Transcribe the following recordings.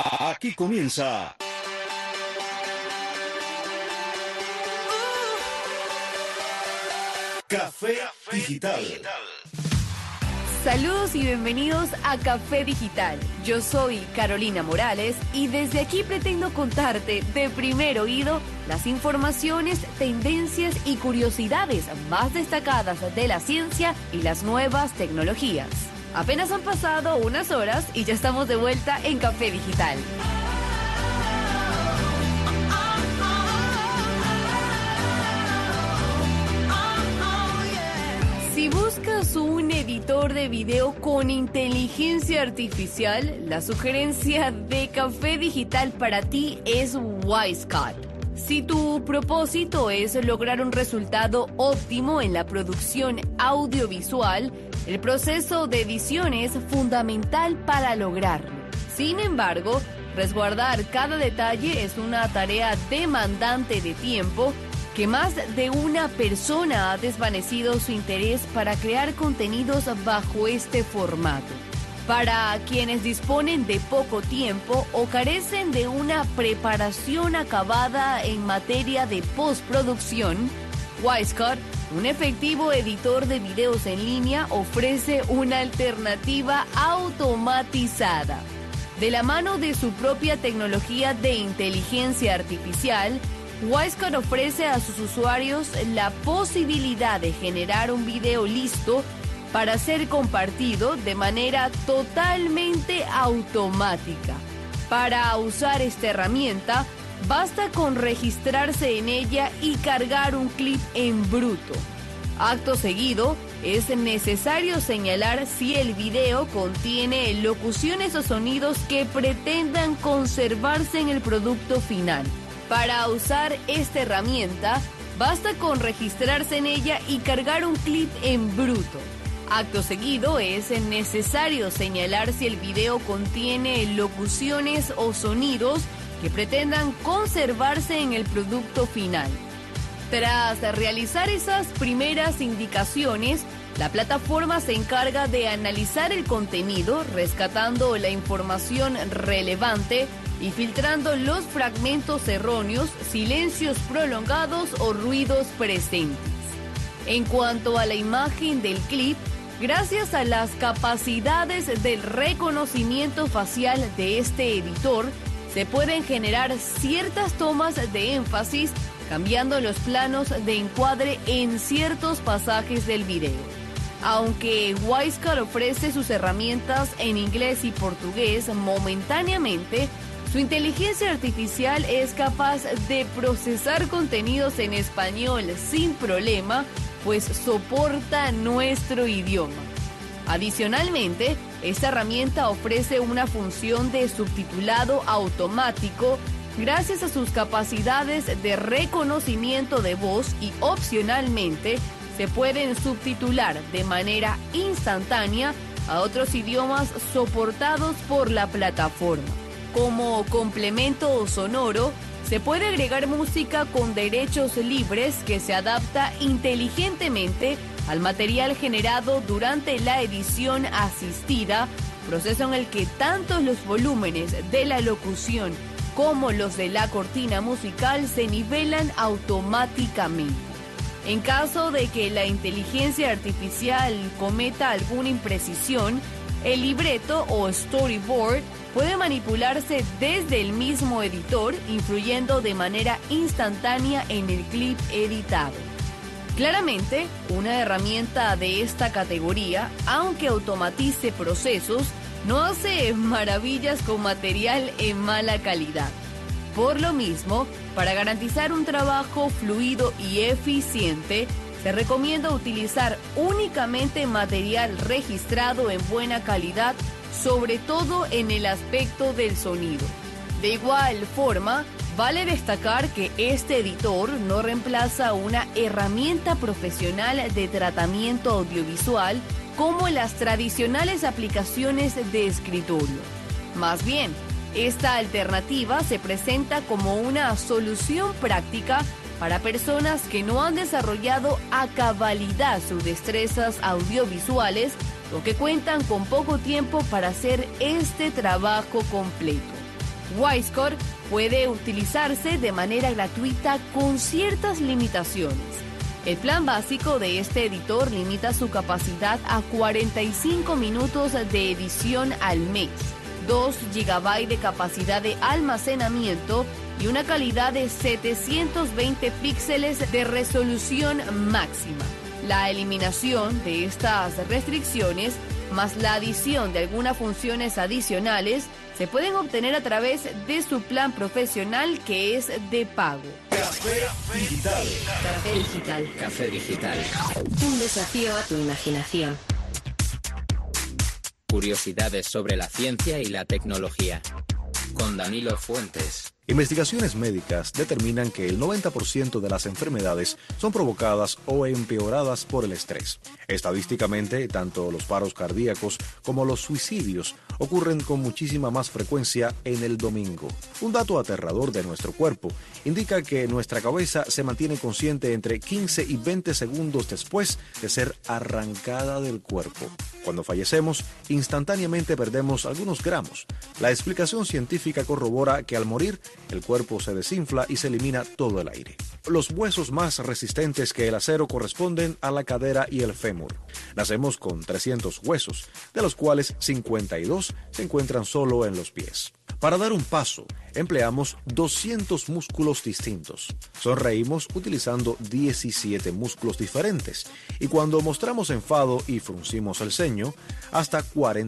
Aquí comienza Café Digital. Saludos y bienvenidos a Café Digital. Yo soy Carolina Morales y desde aquí pretendo contarte de primer oído las informaciones, tendencias y curiosidades más destacadas de la ciencia y las nuevas tecnologías. Apenas han pasado unas horas y ya estamos de vuelta en Café Digital. Si buscas un editor de video con inteligencia artificial, la sugerencia de Café Digital para ti es WiseCut. Si tu propósito es lograr un resultado óptimo en la producción audiovisual, el proceso de edición es fundamental para lograrlo. Sin embargo, resguardar cada detalle es una tarea demandante de tiempo que más de una persona ha desvanecido su interés para crear contenidos bajo este formato. Para quienes disponen de poco tiempo o carecen de una preparación acabada en materia de postproducción, WiseCut, un efectivo editor de videos en línea, ofrece una alternativa automatizada. De la mano de su propia tecnología de inteligencia artificial, WiseCut ofrece a sus usuarios la posibilidad de generar un video listo para ser compartido de manera totalmente automática. Para usar esta herramienta, basta con registrarse en ella y cargar un clip en bruto. Acto seguido, es necesario señalar si el video contiene locuciones o sonidos que pretendan conservarse en el producto final. Para usar esta herramienta, basta con registrarse en ella y cargar un clip en bruto. Acto seguido, es necesario señalar si el video contiene locuciones o sonidos que pretendan conservarse en el producto final. Tras realizar esas primeras indicaciones, la plataforma se encarga de analizar el contenido, rescatando la información relevante y filtrando los fragmentos erróneos, silencios prolongados o ruidos presentes. En cuanto a la imagen del clip, gracias a las capacidades del reconocimiento facial de este editor, se pueden generar ciertas tomas de énfasis, cambiando los planos de encuadre en ciertos pasajes del video. Aunque WiseCut ofrece sus herramientas en inglés y portugués momentáneamente, su inteligencia artificial es capaz de procesar contenidos en español sin problema, pues soporta nuestro idioma. Adicionalmente, esta herramienta ofrece una función de subtitulado automático gracias a sus capacidades de reconocimiento de voz y opcionalmente se pueden subtitular de manera instantánea a otros idiomas soportados por la plataforma. Como complemento sonoro, se puede agregar música con derechos libres que se adapta inteligentemente al material generado durante la edición asistida, proceso en el que tanto los volúmenes de la locución como los de la cortina musical se nivelan automáticamente. En caso de que la inteligencia artificial cometa alguna imprecisión, el libreto o storyboard puede manipularse desde el mismo editor, influyendo de manera instantánea en el clip editado. Claramente, una herramienta de esta categoría, aunque automatice procesos, no hace maravillas con material en mala calidad. Por lo mismo, para garantizar un trabajo fluido y eficiente, se recomienda utilizar únicamente material registrado en buena calidad, sobre todo en el aspecto del sonido. De igual forma, vale destacar que este editor no reemplaza una herramienta profesional de tratamiento audiovisual como las tradicionales aplicaciones de escritorio. Más bien, esta alternativa se presenta como una solución práctica para personas que no han desarrollado a cabalidad sus destrezas audiovisuales o que cuentan con poco tiempo para hacer este trabajo completo. WiseCore puede utilizarse de manera gratuita con ciertas limitaciones. El plan básico de este editor limita su capacidad a 45 minutos de edición al mes, 2 GB de capacidad de almacenamiento y una calidad de 720 píxeles de resolución máxima. La eliminación de estas restricciones, más la adición de algunas funciones adicionales, se pueden obtener a través de su plan profesional, que es de pago. Café Digital. Café Digital. Café Digital. Un desafío a tu imaginación. Curiosidades sobre la ciencia y la tecnología. Con Danilo Fuentes. Investigaciones médicas determinan que el 90% de las enfermedades son provocadas o empeoradas por el estrés. Estadísticamente, tanto los paros cardíacos como los suicidios ocurren con muchísima más frecuencia en el domingo. Un dato aterrador de nuestro cuerpo indica que nuestra cabeza se mantiene consciente entre 15 y 20 segundos después de ser arrancada del cuerpo. Cuando fallecemos, instantáneamente perdemos algunos gramos. La explicación científica corrobora que al morir, el cuerpo se desinfla y se elimina todo el aire. Los huesos más resistentes que el acero corresponden a la cadera y el fémur. Nacemos con 300 huesos, de los cuales 52 se encuentran solo en los pies. Para dar un paso, empleamos 200 músculos distintos. Sonreímos utilizando 17 músculos diferentes. Y cuando mostramos enfado y fruncimos el ceño, hasta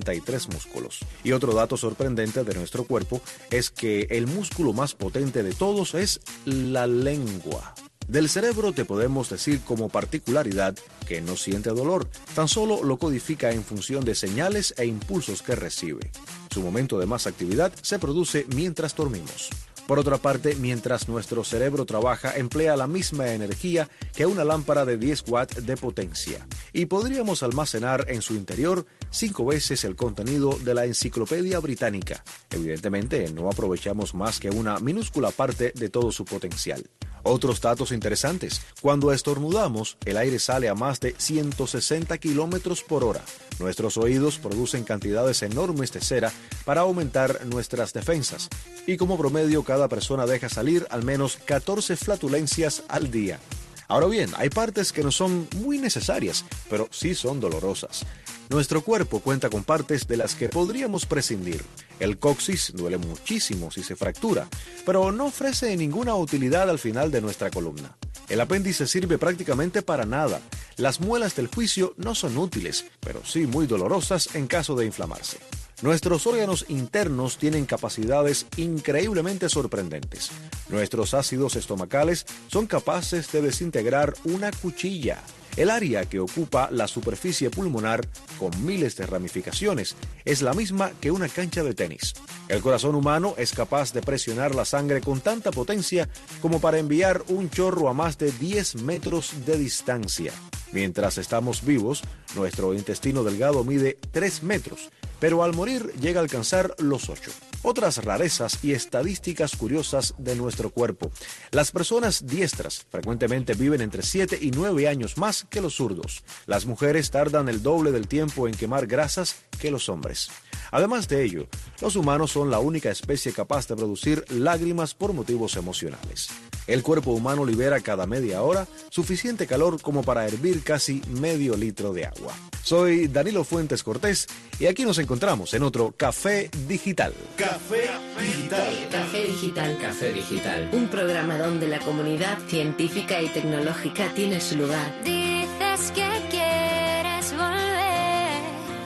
43 músculos. Y otro dato sorprendente de nuestro cuerpo es que el músculo más potente de todos es la lengua. Del cerebro te podemos decir como particularidad que no siente dolor, tan solo lo codifica en función de señales e impulsos que recibe. Su momento de más actividad se produce mientras dormimos. Por otra parte, mientras nuestro cerebro trabaja, emplea la misma energía que una lámpara de 10 watts de potencia. Y podríamos almacenar en su interior 5 veces el contenido de la Enciclopedia Británica. Evidentemente, no aprovechamos más que una minúscula parte de todo su potencial. Otros datos interesantes. Cuando estornudamos, el aire sale a más de 160 kilómetros por hora. Nuestros oídos producen cantidades enormes de cera para aumentar nuestras defensas. Y como promedio, cada persona deja salir al menos 14 flatulencias al día. Ahora bien, hay partes que no son muy necesarias, pero sí son dolorosas. Nuestro cuerpo cuenta con partes de las que podríamos prescindir. El coxis duele muchísimo si se fractura, pero no ofrece ninguna utilidad al final de nuestra columna. El apéndice sirve prácticamente para nada. Las muelas del juicio no son útiles, pero sí muy dolorosas en caso de inflamarse. Nuestros órganos internos tienen capacidades increíblemente sorprendentes. Nuestros ácidos estomacales son capaces de desintegrar una cuchilla. El área que ocupa la superficie pulmonar, con miles de ramificaciones, es la misma que una cancha de tenis. El corazón humano es capaz de presionar la sangre con tanta potencia como para enviar un chorro a más de 10 metros de distancia. Mientras estamos vivos, nuestro intestino delgado mide 3 metros, pero al morir llega a alcanzar los 8. Otras rarezas y estadísticas curiosas de nuestro cuerpo. Las personas diestras frecuentemente viven entre 7 y 9 años más que los zurdos. Las mujeres tardan el doble del tiempo en quemar grasas que los hombres. Además de ello, los humanos son la única especie capaz de producir lágrimas por motivos emocionales. El cuerpo humano libera cada media hora suficiente calor como para hervir casi medio litro de agua. Soy Danilo Fuentes Cortés y aquí nos encontramos en otro Café Digital. Café Digital. Café Digital. Café Digital. Un programa donde la comunidad científica y tecnológica tiene su lugar. Dices que quieres volver.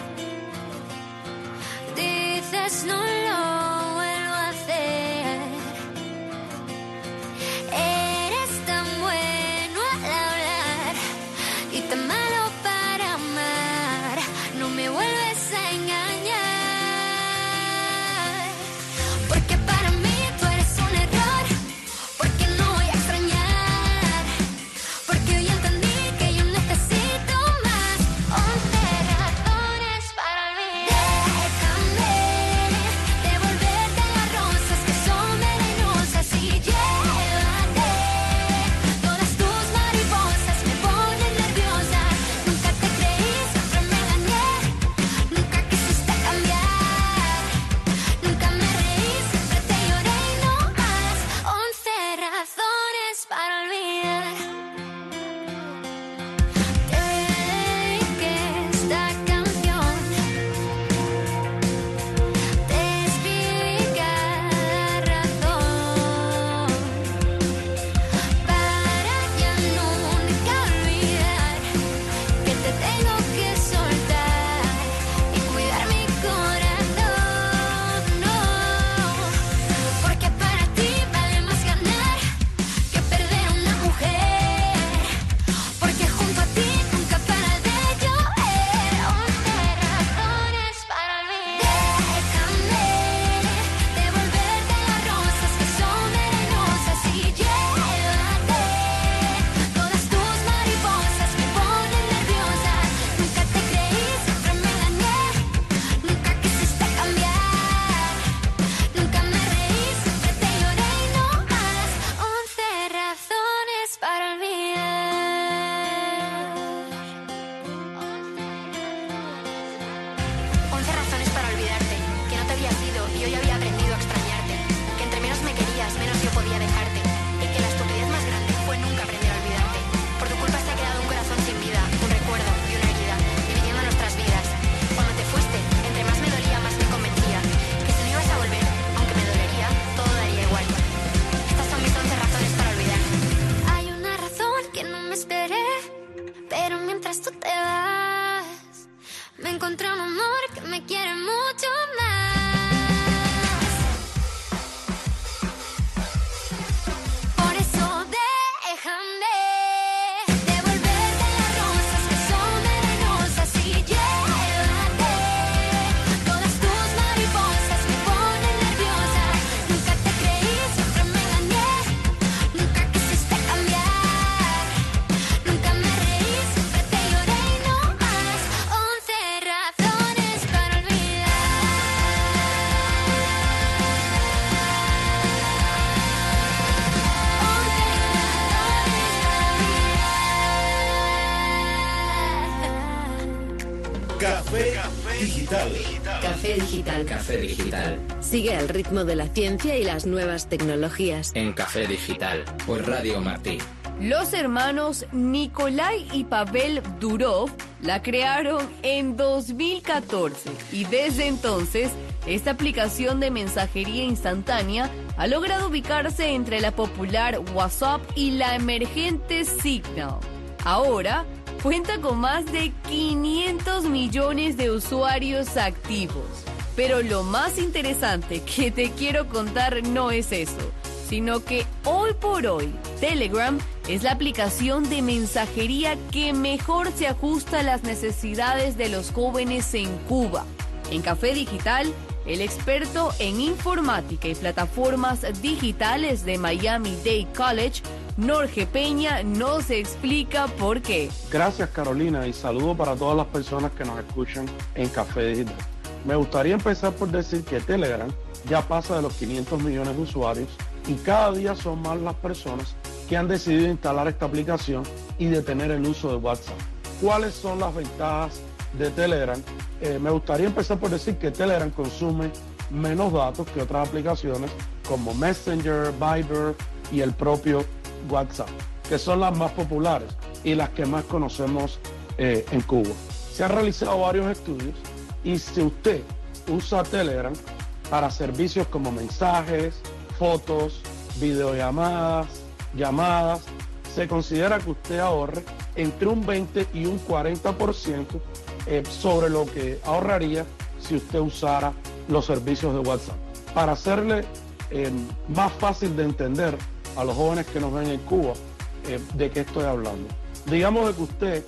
Dices no lo vuelvo a hacer. Eres tan bueno al hablar y tan malo para amar. No me vuelves a engañar. Porque para mí tú eres un error. Porque no voy a extrañar. Porque hoy entendí que yo digital. Café Digital. Café Digital. Sigue al ritmo de la ciencia y las nuevas tecnologías. En Café Digital. Por Radio Martí. Los hermanos Nikolai y Pavel Durov la crearon en 2014 y desde entonces esta aplicación de mensajería instantánea ha logrado ubicarse entre la popular WhatsApp y la emergente Signal. Ahora cuenta con más de 500 millones de usuarios activos. Pero lo más interesante que te quiero contar no es eso, sino que hoy por hoy Telegram es la aplicación de mensajería que mejor se ajusta a las necesidades de los jóvenes en Cuba. En Café Digital, el experto en informática y plataformas digitales de Miami-Dade College, Norge Peña, nos explica por qué. Gracias, Carolina, y saludo para todas las personas que nos escuchan en Café Digital. Me gustaría empezar por decir que Telegram ya pasa de los 500 millones de usuarios y cada día son más las personas que han decidido instalar esta aplicación y detener el uso de WhatsApp. ¿Cuáles son las ventajas de Telegram? Me gustaría empezar por decir que Telegram consume menos datos que otras aplicaciones como Messenger, Viber y el propio WhatsApp, que son las más populares y las que más conocemos en Cuba. Se han realizado varios estudios y si usted usa Telegram para servicios como mensajes, fotos, videollamadas, llamadas, se considera que usted ahorre entre un 20 y un 40% sobre lo que ahorraría si usted usara los servicios de WhatsApp. Para hacerle más fácil de entender a los jóvenes que nos ven en Cuba de qué estoy hablando. Digamos de que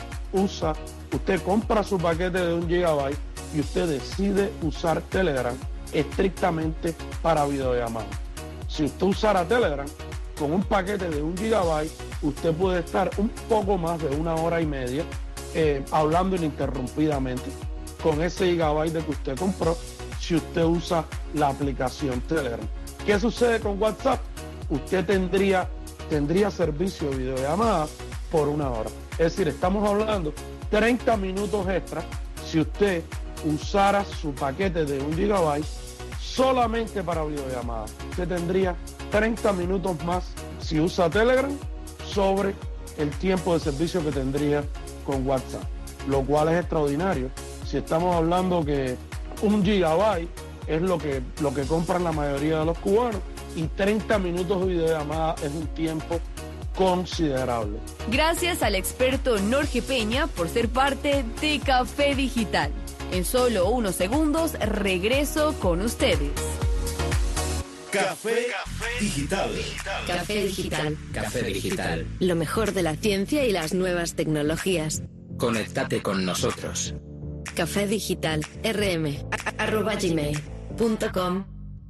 usted compra su paquete de 1 GB y usted decide usar Telegram estrictamente para videollamadas. Si usted usara Telegram con un paquete de 1 GB, usted puede estar un poco más de 1 hora y media hablando ininterrumpidamente con ese gigabyte de que usted compró si usted usa la aplicación Telegram. ¿Qué sucede con WhatsApp? Usted tendría servicio de videollamada por 1 hora. Es decir, estamos hablando 30 minutos extra si usted usara su paquete de 1 GB solamente para videollamada. Usted tendría 30 minutos más si usa Telegram sobre el tiempo de servicio que tendría con WhatsApp, lo cual es extraordinario. Si estamos hablando que 1 GB es lo que compran la mayoría de los cubanos y 30 minutos de videollamada es un tiempo considerable. Gracias al experto Norge Peña por ser parte de Café Digital. En solo unos segundos regreso con ustedes. Café Digital. Café Digital. Café Digital. Lo mejor de la ciencia y las nuevas tecnologías. Conéctate con nosotros. Café Digital. rm@gmail.com.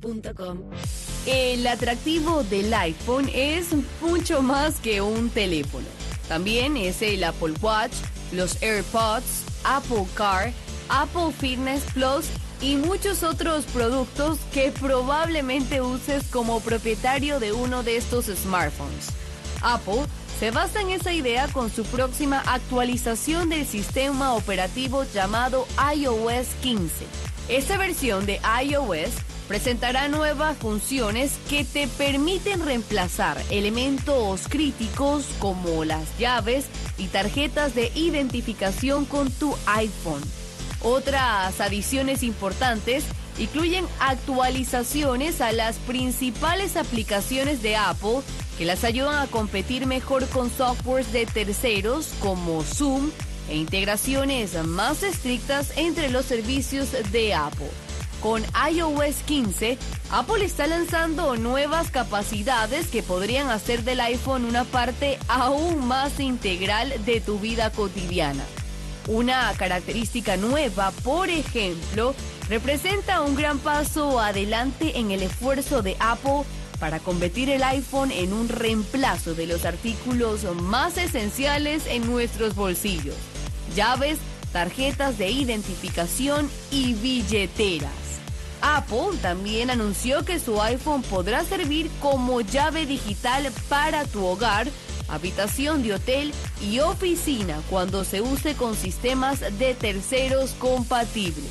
El atractivo del iPhone es mucho más que un teléfono. También es el Apple Watch, los AirPods, Apple Car, Apple Fitness Plus y muchos otros productos que probablemente uses como propietario de uno de estos smartphones. Apple se basa en esa idea con su próxima actualización del sistema operativo llamado iOS 15. Esta versión de iOS presentará nuevas funciones que te permiten reemplazar elementos críticos como las llaves y tarjetas de identificación con tu iPhone. Otras adiciones importantes incluyen actualizaciones a las principales aplicaciones de Apple que las ayudan a competir mejor con softwares de terceros como Zoom e integraciones más estrictas entre los servicios de Apple. Con iOS 15, Apple está lanzando nuevas capacidades que podrían hacer del iPhone una parte aún más integral de tu vida cotidiana. Una característica nueva, por ejemplo, representa un gran paso adelante en el esfuerzo de Apple para convertir el iPhone en un reemplazo de los artículos más esenciales en nuestros bolsillos: llaves, tarjetas de identificación y billeteras. Apple también anunció que su iPhone podrá servir como llave digital para tu hogar, habitación de hotel y oficina cuando se use con sistemas de terceros compatibles.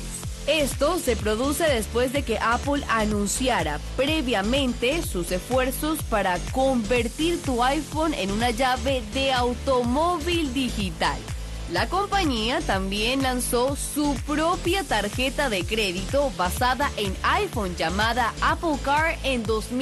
Esto se produce después de que Apple anunciara previamente sus esfuerzos para convertir tu iPhone en una llave de automóvil digital. La compañía también lanzó su propia tarjeta de crédito basada en iPhone llamada Apple Card en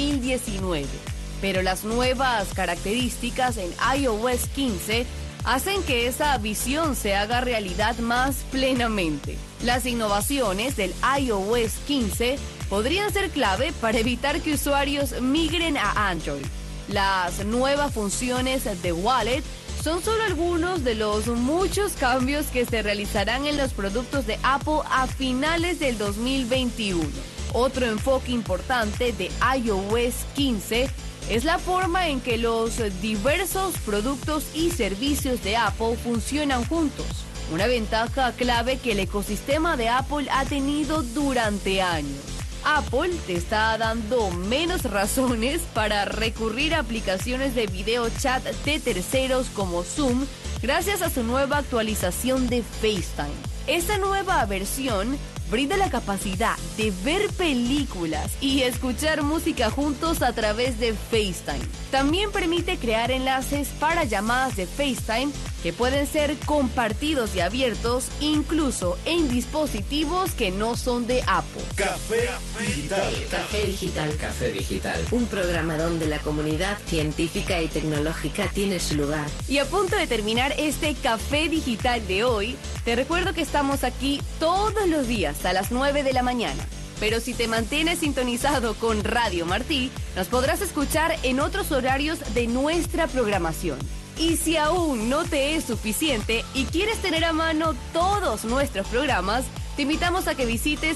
2019. Pero las nuevas características en iOS 15 hacen que esa visión se haga realidad más plenamente. Las innovaciones del iOS 15 podrían ser clave para evitar que usuarios migren a Android. Las nuevas funciones de Wallet son solo algunos de los muchos cambios que se realizarán en los productos de Apple a finales del 2021. Otro enfoque importante de iOS 15 es la forma en que los diversos productos y servicios de Apple funcionan juntos. Una ventaja clave que el ecosistema de Apple ha tenido durante años. Apple te está dando menos razones para recurrir a aplicaciones de video chat de terceros como Zoom gracias a su nueva actualización de FaceTime. Esta nueva versión brinda la capacidad de ver películas y escuchar música juntos a través de FaceTime. También permite crear enlaces para llamadas de FaceTime que pueden ser compartidos y abiertos incluso en dispositivos que no son de Apple. Café Digital. Café Digital. Café Digital. Un programa donde la comunidad científica y tecnológica tiene su lugar. Y a punto de terminar este Café Digital de hoy, te recuerdo que estamos aquí todos los días a las 9 de la mañana. Pero si te mantienes sintonizado con Radio Martí, nos podrás escuchar en otros horarios de nuestra programación. Y si aún no te es suficiente y quieres tener a mano todos nuestros programas, te invitamos a que visites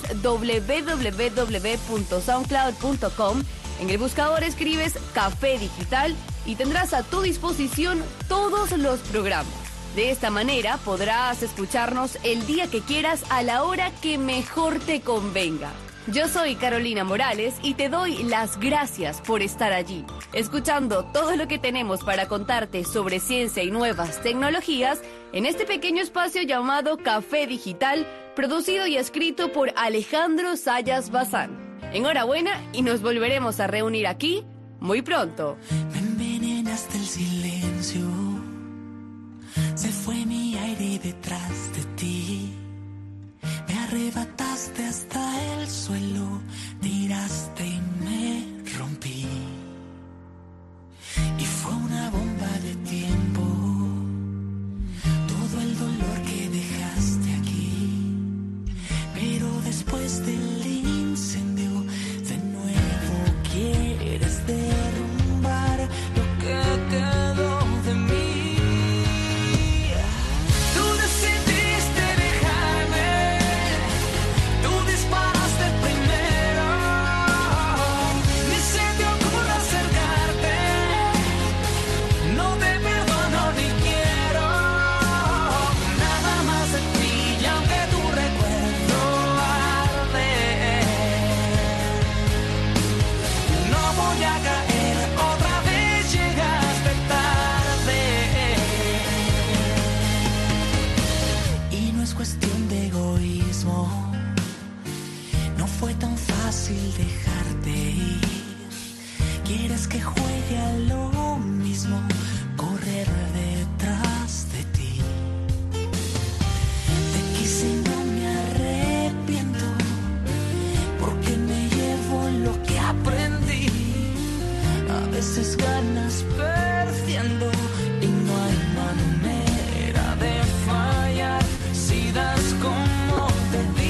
www.soundcloud.com. En el buscador escribes Café Digital y tendrás a tu disposición todos los programas. De esta manera podrás escucharnos el día que quieras a la hora que mejor te convenga. Yo soy Carolina Morales y te doy las gracias por estar allí, escuchando todo lo que tenemos para contarte sobre ciencia y nuevas tecnologías en este pequeño espacio llamado Café Digital, producido y escrito por Alejandro Sayas Bazán. Enhorabuena y nos volveremos a reunir aquí muy pronto. Me envenenaste el silencio, se fue mi aire detrás de ti. Me arrebataste hasta el suelo, tiraste y me rompí. Y fue una bomba de tiempo, todo el dolor que dejaste aquí. Pero después del incendio, de nuevo quieres derrumbar lo que quedó de mí. Fue tan fácil dejarte ir. Quieres que juegue a lo mismo, correr detrás de ti. Te quise y no me arrepiento, porque me llevo lo que aprendí. A veces ganas perdiendo y no hay manera de fallar si das como te di.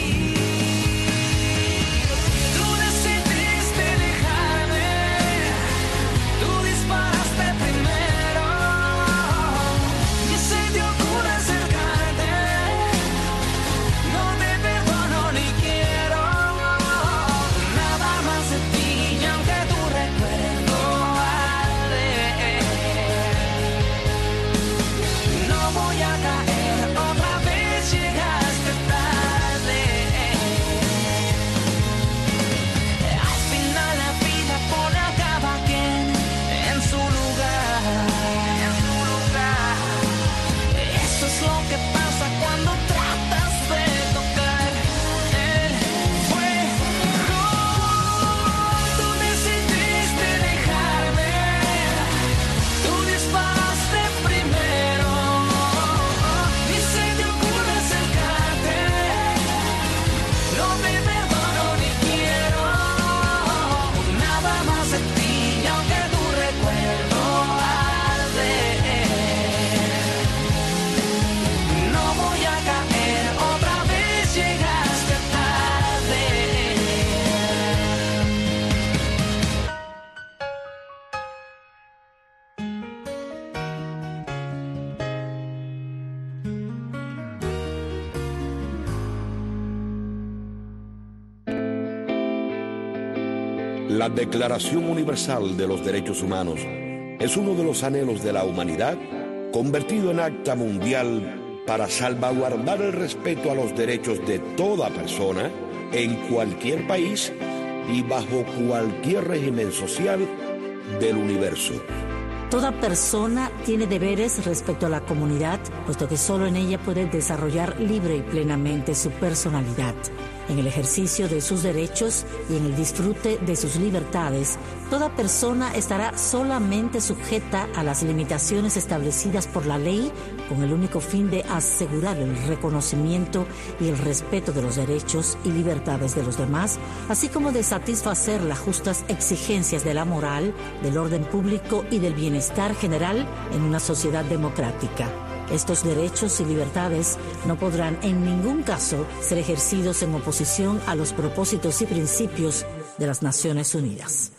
La Declaración Universal de los Derechos Humanos es uno de los anhelos de la humanidad convertido en acta mundial para salvaguardar el respeto a los derechos de toda persona en cualquier país y bajo cualquier régimen social del universo. Toda persona tiene deberes respecto a la comunidad, puesto que solo en ella puede desarrollar libre y plenamente su personalidad. En el ejercicio de sus derechos y en el disfrute de sus libertades, toda persona estará solamente sujeta a las limitaciones establecidas por la ley, con el único fin de asegurar el reconocimiento y el respeto de los derechos y libertades de los demás, así como de satisfacer las justas exigencias de la moral, del orden público y del bienestar general en una sociedad democrática. Estos derechos y libertades no podrán en ningún caso ser ejercidos en oposición a los propósitos y principios de las Naciones Unidas.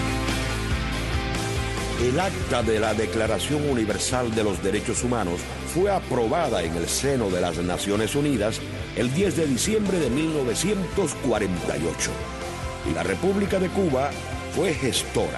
El acta de la Declaración Universal de los Derechos Humanos fue aprobada en el seno de las Naciones Unidas el 10 de diciembre de 1948 y la República de Cuba fue gestora.